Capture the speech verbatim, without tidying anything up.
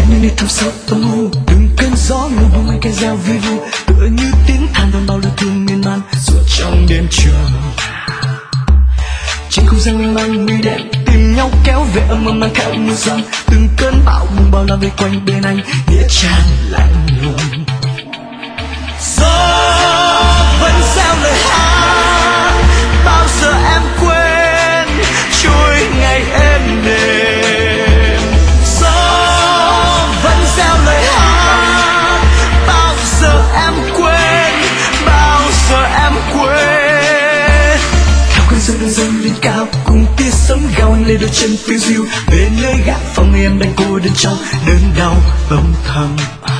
những đi thăm sâu tâm hồn. Từng cơn gió ngừng hôn anh cái reo vi vu, tựa như tiếng than đón bao lời thương miên man suốt trong đêm trường. Trên không gian mang mây đen tìm nhau kéo về âm âm mang theo mưa rông. Từng cơn bão bùng bao la vây quanh bên anh nghĩa trang lạnh lùng. Gió vẫn reo lời hát, bao giờ em quên trôi ngày êm đềm. Gió vẫn reo lời hát, bao giờ em quên, bao giờ em quên. Theo cơn gió đường dâng lên cao cùng tia sấm gào anh lên đôi chân phiêu diêu về nơi gác phòng em đang cô đơn trong đớn đau âm thầm.